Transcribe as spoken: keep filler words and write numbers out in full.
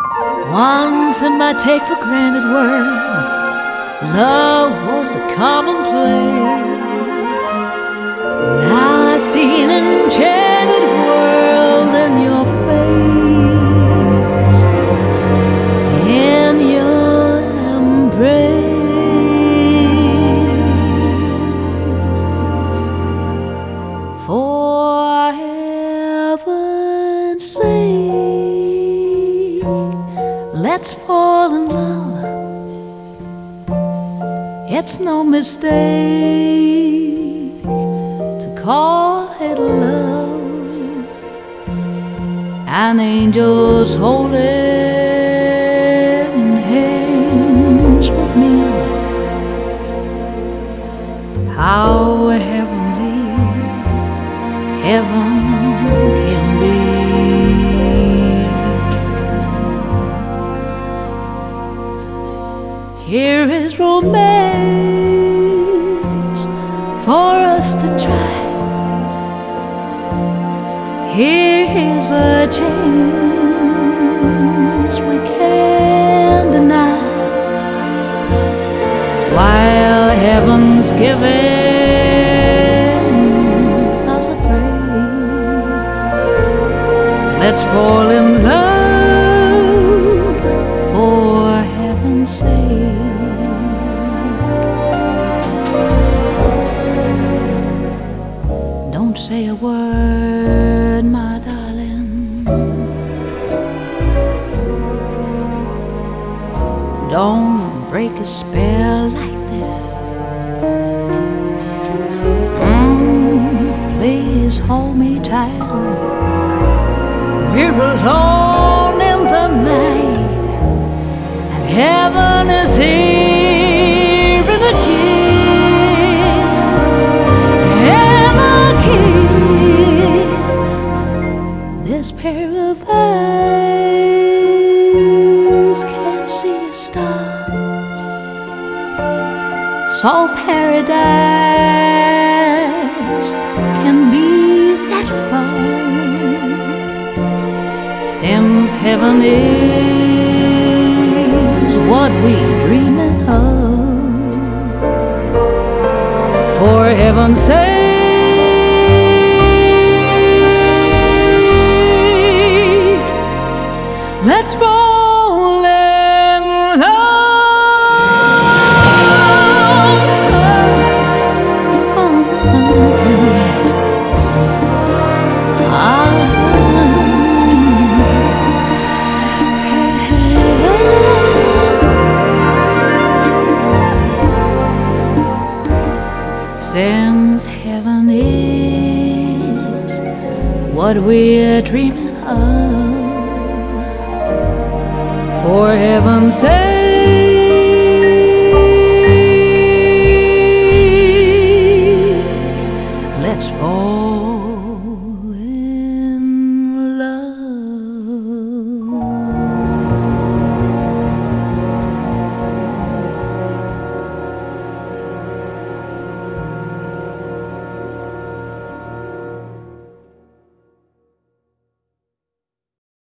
Once in my take for granted world, love was a commonplace. Now I see an enchanted world in your face, in your embrace. For heaven's sake, let's fall in love. It's no mistake to call it love. An angel's holding hands with me. How heavenly heaven can be. Here is romance for us to try. Here is a chance we can't deny. While heaven's giving us a praise, let's fall in love for heaven's sake. Don't say a word, my darling. Don't break a spell like this. Mm, please hold me tight. We're alone in the night, and heaven is here in a kiss, in a kiss. This pair of eyes can't see a star, so paradise can be that far. Since heaven is what we're dreaming of, for heaven's sake, let's fall in love. Since heaven is what we're dreaming of, for heaven's sake,